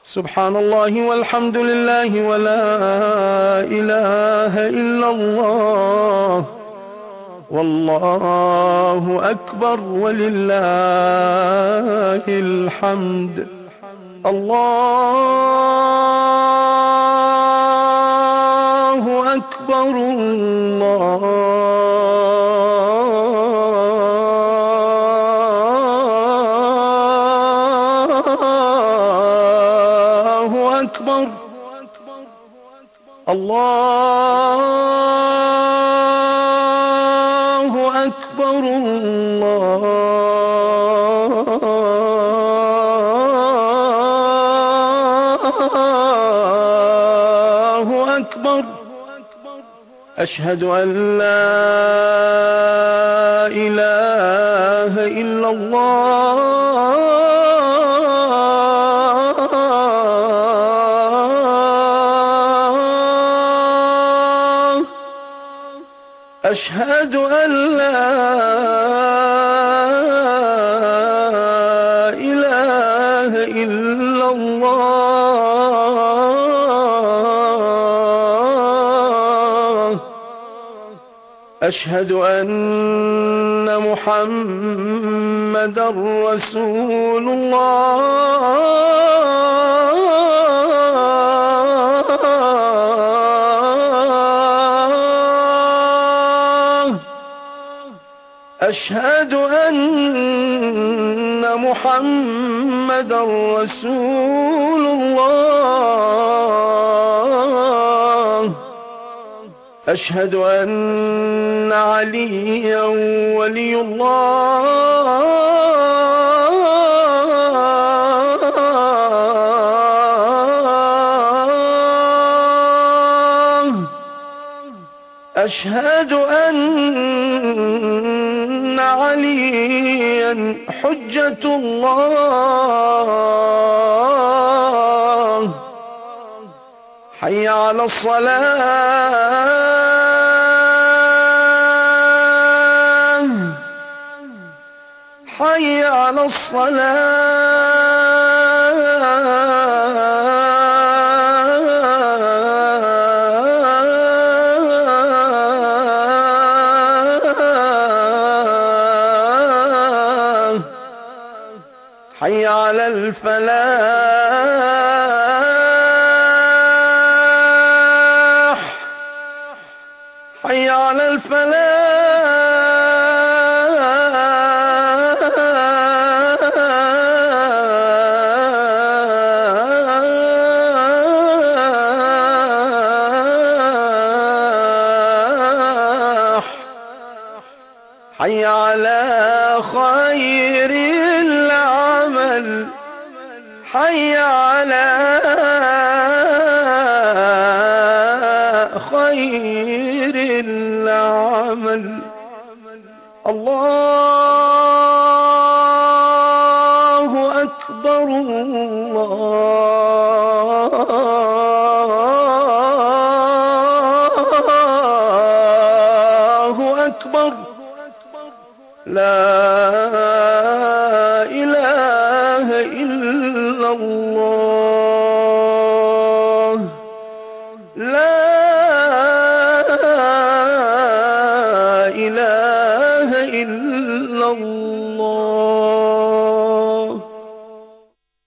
سبحان الله والحمد لله ولا إله إلا الله، والله أكبر ولله الحمد. الله أكبر الله أكبر. الله أكبر الله أكبر. أشهد أن لا إله إلا الله. أشهد أن لا إله إلا الله. أشهد أن محمدا رسول الله. أشهد أن محمدا رسول الله. أشهد أن عليا ولي الله. أشهد أن عليا حجة الله. حي على الصلاة، حي على الصلاة، حي على الفلاح، حي على الفلاح، حي على خير العمل، حي على خير العمل. الله أكبر الله أكبر. لا إله إلا الله. لا